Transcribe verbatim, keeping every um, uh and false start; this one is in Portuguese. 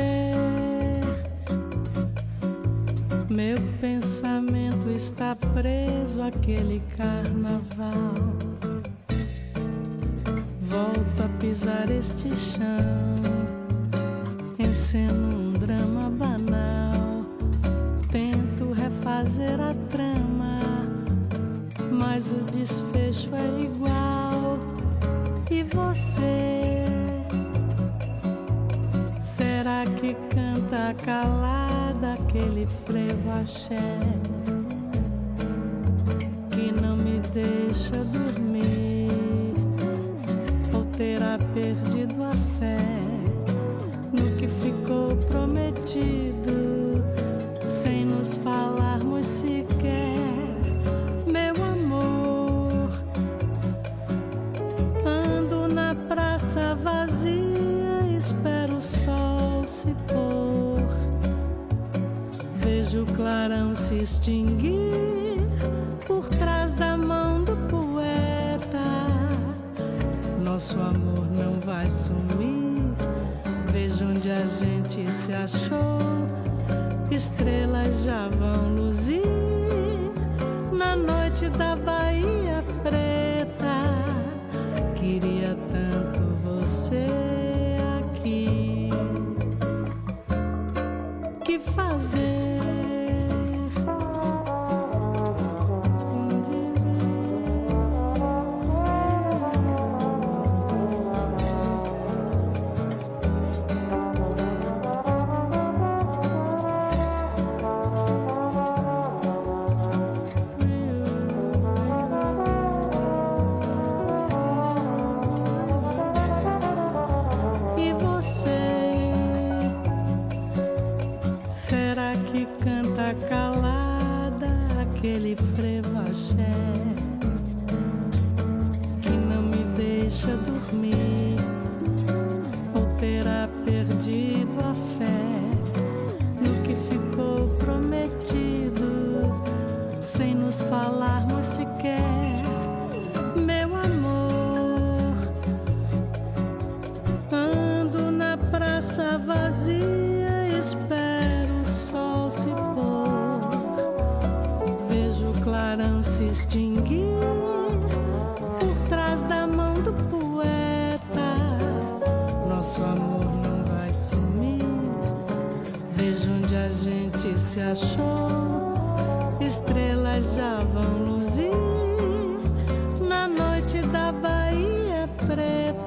Meu pensamento está preso àquele carnaval. Volto a pisar este chão, enceno um drama banal. Tento refazer a trama, mas o desfecho é igual. E você, será que canta calada aquele frevo axé que não me deixa dormir? Ou terá perdido a fé no que ficou prometido, sem nos falarmos sequer? Meu amor, ando na praça vazia, espero o sol se pôr. Vejo o clarão se extinguir por trás da mão do poeta. Nosso amor não vai sumir. Vejo onde a gente se achou. Estrelas já vão luzir na noite da Bahia Preta. Queria tanto você aqui. Que fazer? Canta calada aquele frevo axé que não me deixa dormir? Ou terá perdido a fé no que ficou prometido, sem nos falarmos sequer? Meu amor, ando na praça vazia, espero se pôr. Vejo o clarão se extinguir por trás da mão do poeta. Nosso amor não vai sumir. Vejo onde a gente se achou. Estrelas já vão luzir na noite da Bahia Preta.